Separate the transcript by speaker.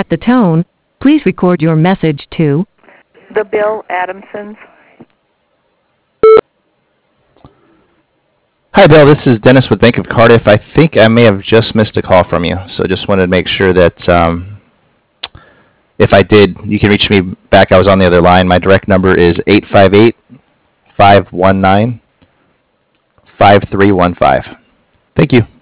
Speaker 1: At the tone, please record your message to
Speaker 2: The Bill Adamsons.
Speaker 3: Hi, Bill. This is Dennis with Bank of Cardiff. I think I may have just missed a call from you, so just wanted to make sure that if I did, you can reach me back. I was on the other line. My direct number is 858-519-5315. Thank you.